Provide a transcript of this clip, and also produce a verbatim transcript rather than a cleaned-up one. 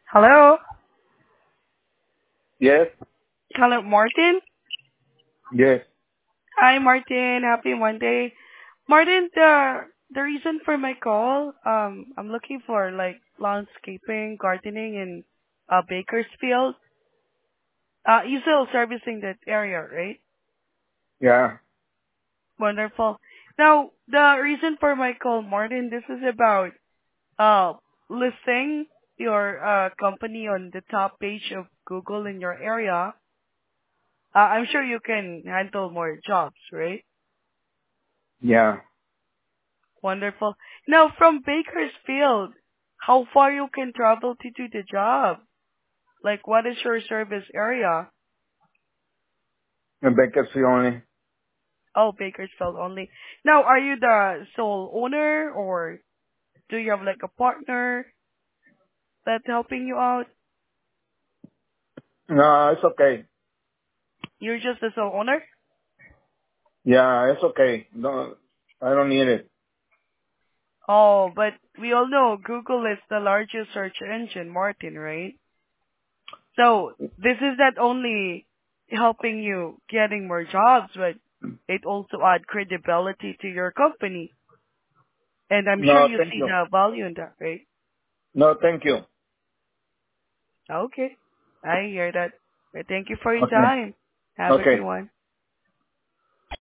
Hello? Yes, Hello, Martin? yes. Hi, Martin. Happy Monday. Martin, the the reason for my call, um, I'm looking for like landscaping, gardening in uh, Bakersfield. Uh, you still servicing that area, right? Yeah, Wonderful. Now, the reason for my call, Martin, this is about uh listing your uh company on the top page of Google in your area. Uh, I'm sure you can handle more jobs, right? yeah. Wonderful. Now, from Bakersfield, how far you can travel to do the job? Like, what is your service area? In Bakersfield only. Oh, Bakersfield only. Now, are you the sole owner or do you have like a partner that's helping you out? No, it's okay. You're just the sole owner? Yeah, it's okay. No, I don't need it. Oh, but we all know Google is the largest search engine, Martin, right? So this is not only helping you getting more jobs, but it also add credibility to your company. And I'm sure No, you thank see you. the value in that, right? No, thank you. Okay. I hear that. But thank you for your Okay. time. Have a good Okay. one.